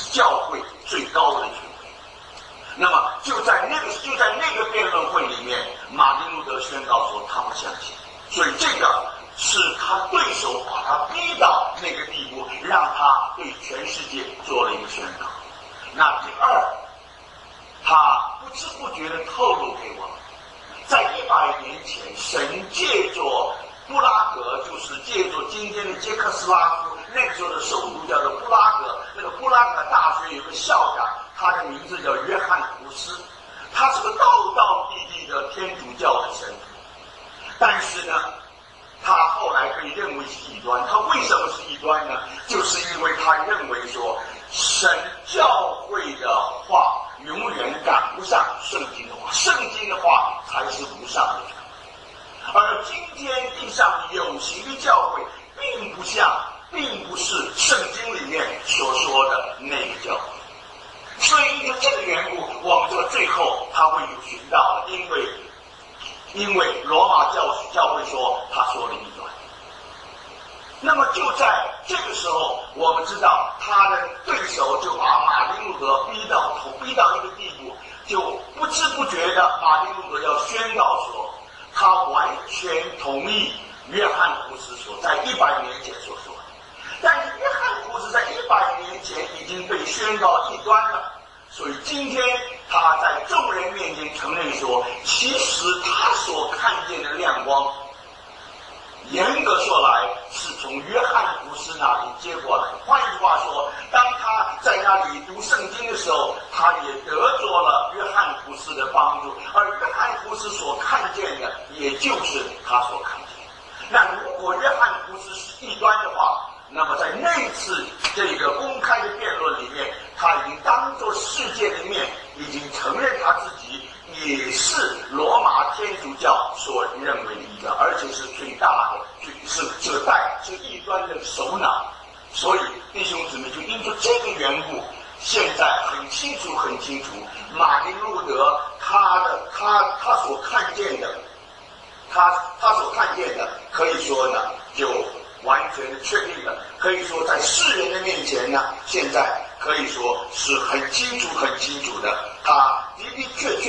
教会最高的权威。那么就在那个辩论会里面，马丁路德宣告说他不相信，所以这个是他对手把他逼到那个地步，让他对全世界做了一个宣告。那第二，他不知不觉地透露给我们，在100年前，神借着布拉格，就是借着今天的捷克斯拉夫，那个时候的首都叫做布拉格。那个布拉格大学有个校长，他的名字叫约翰胡斯，他是个道道地地的天主教的神父。但是呢，他后来被认为是异端。他为什么是异端呢？就是因为他认为说，神教会的话永远赶不上圣经的话，圣经的话才是无上的权威。而今天地上有形的教会，并不是圣经里面所说的那个教会。所以因为这个缘故，我们这最后他会有寻到了，因为罗马教会说他说了异端。那么就在这个时候，我们知道他的对手就把马丁路德逼到一个地步，就不知不觉的马丁路德要宣告说，他完全同意约翰胡斯所在100年前所说的。但是约翰胡斯在100年前已经被宣告异端了，所以今天他在众人面前承认说，其实他所看见的亮光，严格说来是从约翰胡斯那里接过来。换句话说，当他在那里读圣经的时候，他也得着了约翰胡斯的帮助，而约翰胡斯所看见的也就是他所看见的。那如果约翰胡斯是异端的话，那么在那次这个公开的辩论里面，他已经当着世界的面已经承认他自己也是罗马天主教所认为的异端，而且是最大的，是异端的首脑。所以弟兄姊妹，就因着这个缘故，现在很清楚，马丁路德他所看见的，他所看见的，可以说呢，就完全的确定了。可以说在世人的面前呢，现在可以说是很清楚的，他的的确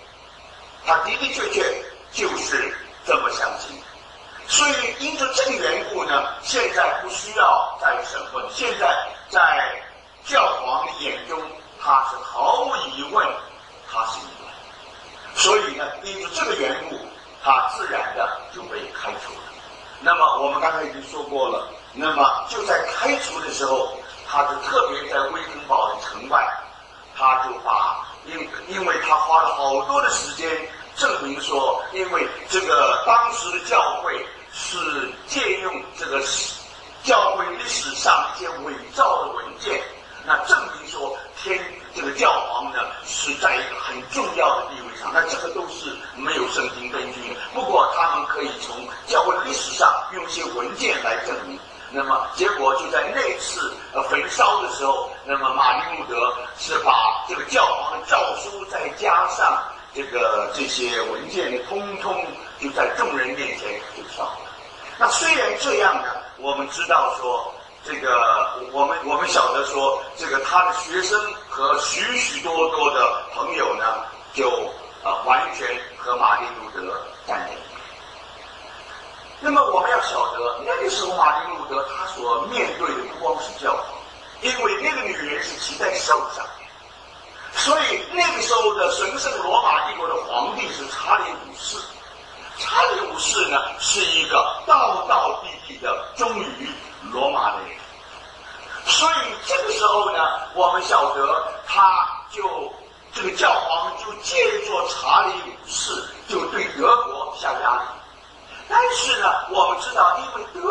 确就是这么相信。所以因着这个缘故呢，现在不需要再审问，现在在教皇的眼中，他是毫无疑问他是异端。所以呢，因着这个缘故，他自然的就被开除了。那么我们刚才已经说过了，那么就在开除的时候，他就特别在威登堡的城外，他就把因为他花了好多的时间证明说，因为这个当时的教会是借用这个教会历史上一些伪造的文件，那证明说这个教皇呢是在一个很重要的地位上，那这个都是没有圣经根据的。不过他们可以从教会历史上用一些文件来证明。那么结果就在那次焚烧的时候，那么马丁路德是把这个教皇的诏书再加上这些文件的通通就在众人面前就烧了。那虽然这样呢，我们知道说我们晓得说，他的学生和许许多多的朋友呢，就完全和马丁路德站在一起。那么我们要晓得，那个时候马丁路德他所面对的不光是教皇，因为那个女人是骑在兽上面，所以那个时候的神圣罗马帝国的皇帝是查理五世。查理五世呢是一个道道地地的忠于罗马的人，所以这个时候呢，我们晓得这个教皇就借着查理五世就对德国下压力。但是呢，我们知道，因为德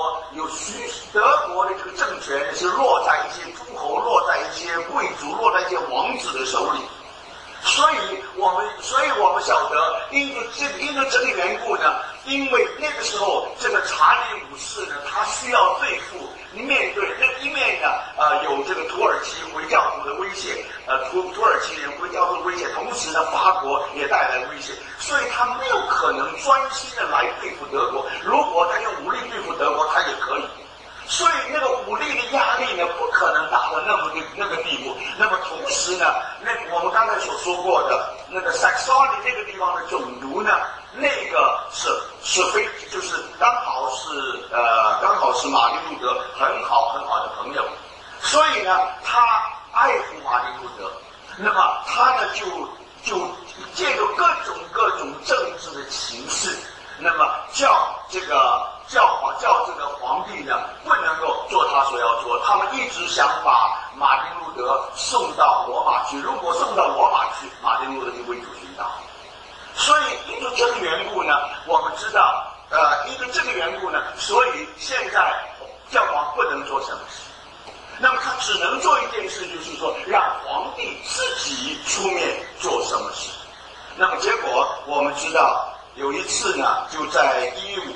国的这个政权是落在一些诸侯、落在一些贵族、落在一些王子的手里，所以我们晓得，因着这个缘故呢，因为那个时候这个查理五世呢，他需要对付面对那一面呢，有这个土耳其回教徒的威胁，土耳其人回教徒的威胁，同时呢，法国也带来威胁，所以他没有可能专心的来对付德国。如果他用武力对付德国，他也可以。所以那个武力的压力呢，不可能达到那个地步。 实呢，我们刚才所说过的那个 Saxony 那个地方的总督呢，那个就是刚好是马丁路德很好的朋友，所以呢，他爱护马丁路德，那么他呢就借着各种政治的形式，那么叫这个皇帝呢不能够做他所要做，他们一直想把马丁路德送到罗马去，如果送到罗马去，马丁路德就为主殉道。所以因为这个缘故呢，我们知道，因为这个缘故呢，所以现在教皇不能做什么事，那么他只能做一件事，就是说让皇帝自己出面做什么事。那么结果我们知道，有一次呢，就在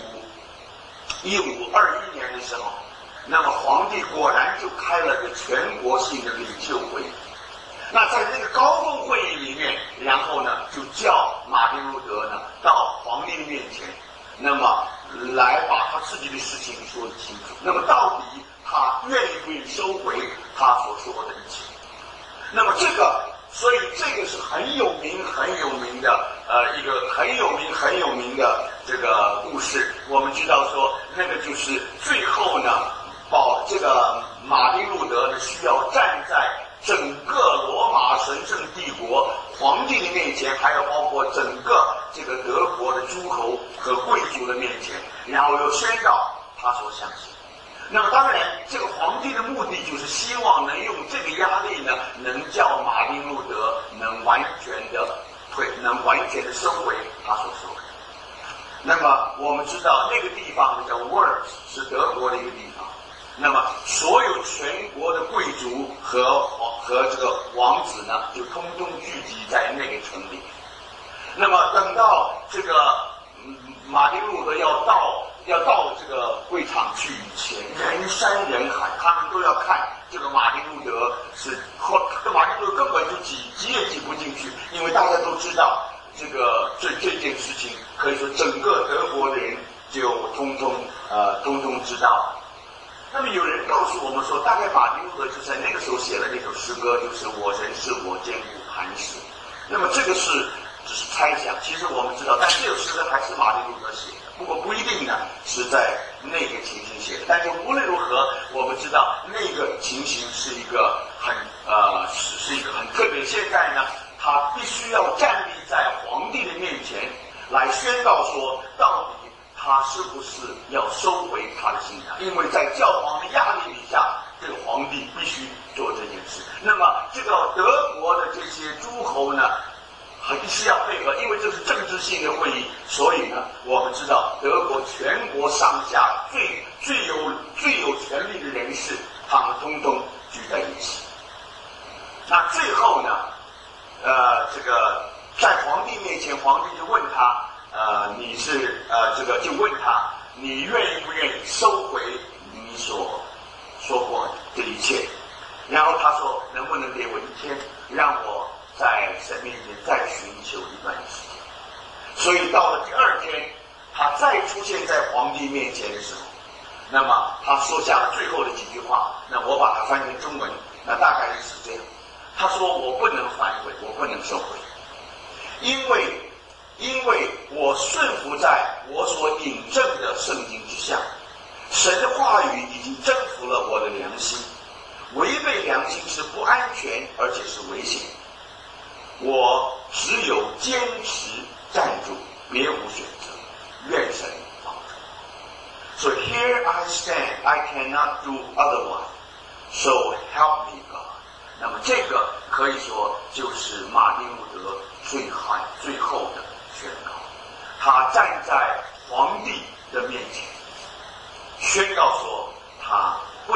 1521年的时候，那么皇帝果然就开了个全国性的领袖会议。那在那个高峰会议里面，然后呢就叫马丁路德呢到皇帝的面前，那么来把他自己的事情说得清楚。那么到底他愿意不愿意收回他所说的一切？那么所以这个是很有名的一个很有名的这个故事。我们知道说，那个就是最后呢，这个马丁路德呢需要站在整个罗马神圣帝国皇帝的面前，还有包括整个这个德国的诸侯和贵族的面前，然后又宣告他所相信。那么当然，这个皇帝的目的就是希望能用这个压力呢，能叫马丁路德能完全的收回他所说的。那么我们知道那个地方叫 Worms， 是德国的一个地方。那么所有全国的贵族和这个王子呢，就通通聚集在那个城里。那么等到这个马丁路德要到这个会场去以前，人山人海，他们都要看这个马丁路德马丁路德根本就挤也挤不进去，因为大家都知道这件事情，可以说整个德国的人就通通知道。那么有人告诉我们说，大概马丁路德就在那个时候写了那首诗歌，就是我人是我坚固磐石。那么这个只是猜想，其实我们知道，但这首诗歌还是马丁路德写的，不过不一定呢是在那个情形写的。但是无论如何，我们知道那个情形是一个很特别。现在呢，他必须要站立在皇帝的面前来宣告说，到底他是不是要收回他的信仰？因为在教皇的压力底下，这个皇帝必须做这件事。那么这个德国的这些诸侯呢，还是要配合，因为这是政治性的会议，所以呢，我们知道德国全国上下最有权力的人士，他们通通聚在一起。那最后呢，这个在皇帝面前，皇帝就问他，就问他，你愿意不愿意收回你所说过的一切？然后他说，能不能给我一天，让我在神面前再寻求一段时间？所以到了第二天，他再出现在皇帝面前的时候，那么他说下了最后的几句话，那我把它翻成中文，那大概是这样。他说，我不能反悔，我不能收回，因为我顺服在我所引证的圣经之下，神的话语已经征服了我的良心，违背良心是不安全，而且是危险。我只有坚持站住，别无选择，愿神帮助。So here I stand, I cannot do otherwise. So help me God. 那么这个可以说就是马丁路德最后的宣告。他站在皇帝的面前，宣告说他不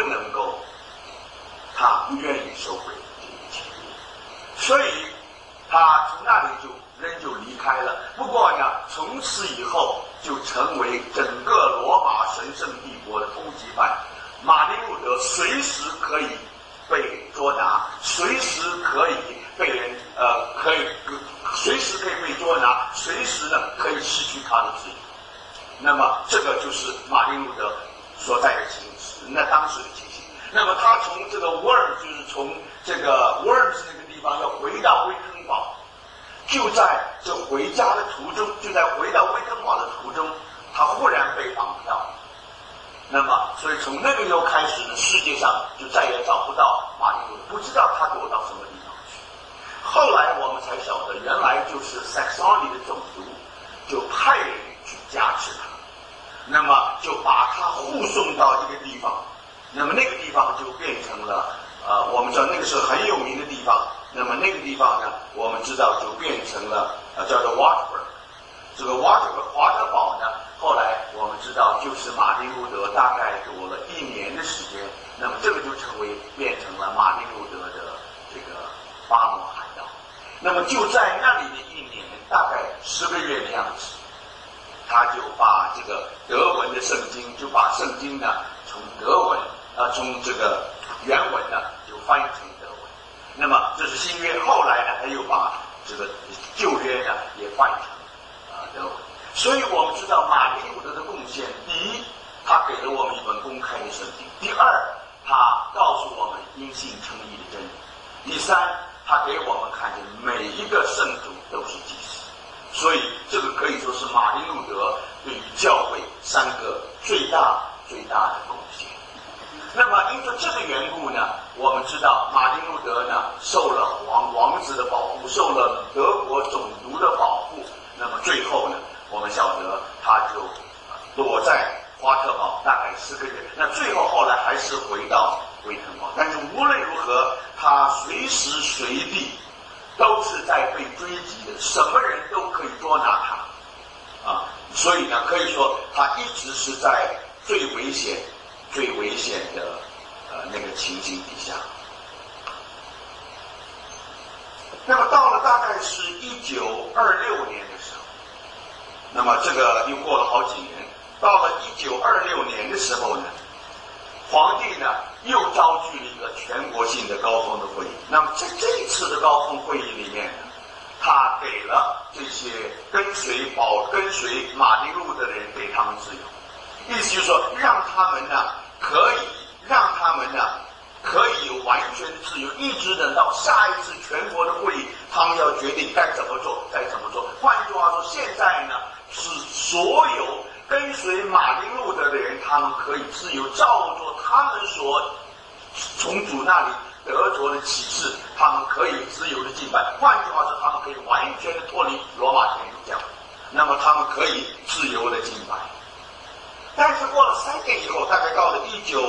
愿意收回这一切，所以他从那里人就离开了。不过呢，从此以后就成为整个罗马神圣帝国的通缉犯。马丁路德随时可以被捉拿，随时可以被捉拿，随时呢可以失去他的自由。那么这个就是马丁路德所在的情形，那当时的情形。那么他从这个 Worms， 就是从这个 Worms 那个地地方要回到威登堡，就在这回家的途中，就在回到威登堡的途中，他忽然被绑票。那么，所以从那个以后开始呢，世界上就再也找不到马丁路德，不知道他躲到什么地方去。后来我们才晓得，原来就是萨克桑尼的总督就派人去加持他，那么就把他护送到一个地方，那么那个地方就变成了我们知道那个是很有名的地方，那么那个地方呢，我们知道就变成了叫做 Wartburg。这个华特堡呢，后来我们知道就是马丁路德大概躲了1年的时间，那么这个就变成了马丁路德的这个巴摩海盗。那么就在那里的1年，大概10个月的样子，他就把这个德文的圣经，就把圣经呢从德文从这个原文呢就翻译成德文。那么这是新约，后来呢他又把这个旧约呢也翻译成德文。所以我们知道马丁路德的贡献，第一，他给了我们一本公开的圣经；第二，他告诉我们因信称义的真理；第三，他给我们看见每一个圣徒都是祭司。所以这个可以说是马丁路德对于教会3个最大的贡献。那么因着这个缘故呢，我们知道马丁路德呢受了王子的保护，受了德国总督的保护。那么最后呢，我们晓得他就躲在华特堡大概10个月，那最后来还是回到威登堡。但是无论如何，他随时随地都是在被追击的，什么人都可以捉拿他所以呢，可以说他一直是在最危险的那个情形底下。那么到了大概是1926年的时候，那么这个又过了好几年，到了1926年的时候呢，皇帝呢又召集了一个全国性的高峰的会议。那么在这一次的高峰会议里面呢，他给了这些跟随马丁路德的人，给他们自由，意思就是说让他们呢可以有完全的自由，一直等到下一次全国的会议，他们要决定该怎么做。换句话说，现在呢是所有跟随马丁路德的人，他们可以自由照着他们所从主那里得着的启示，他们可以自由的敬拜。换句话说，他们可以完全的脱离罗马天主教，那么他们可以自由的敬拜。但是过了3年以后，大概到了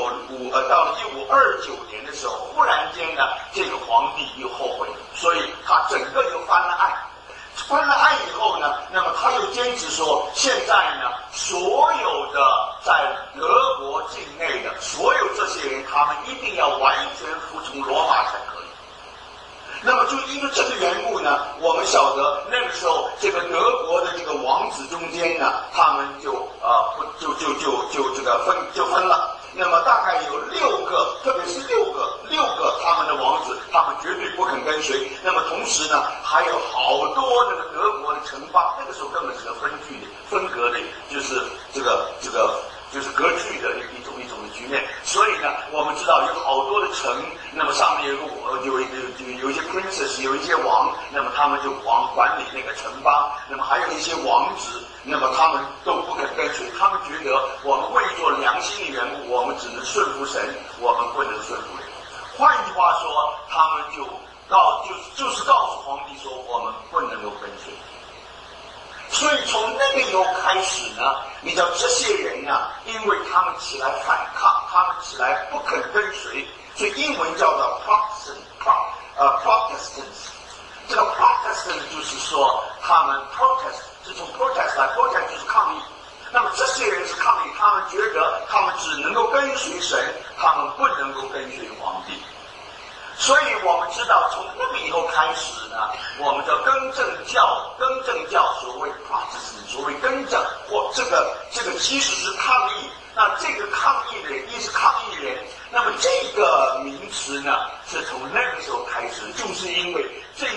1529年的时候，忽然间呢，这个皇帝又后悔了，所以他整个又翻了案。翻了案以后呢，那么他又坚持说，现在呢，所有的在德国境内的所有这些人，他们一定要完全服从罗马才可以。那么就因为这个缘故呢，我们晓得那个时候这个德国的这个王子中间呢，他们就分了。那么大概有6个，特别是6个他们的王子，他们绝对不肯跟随。那么同时呢，还有好多那个德国的城邦，那个时候根本是个分隔的，就是就是割据的一种的局面。所以呢，我们知道有好多的城，那么上面有一些 princess， 有一些王，那么他们就管理那个城邦，那么还有一些王子，那么他们都不肯跟随，他们觉得我们为做良心的缘故，我们只能顺服神，我们不能顺服人。换句话说，他们就是告诉皇帝说，我们不能够跟随。所以从那个以后开始呢，你知道这些人呢，因为他们起来反抗，他们起来不肯跟随，所以英文叫做 Protestants。这个 Protestant 就是说他们 protest 是从 protest 来 ，protest 就是抗议。那么这些人是抗议，他们觉得他们只能够跟随神，他们不能够跟随皇帝。所以我们知道，从那个以后开始呢，我们的更正教，所谓 Protestant， 所谓更正或这个其实是抗议。那这个抗议的人，一是抗议人，那么这个名词呢，是从那个时候开始，就是因为这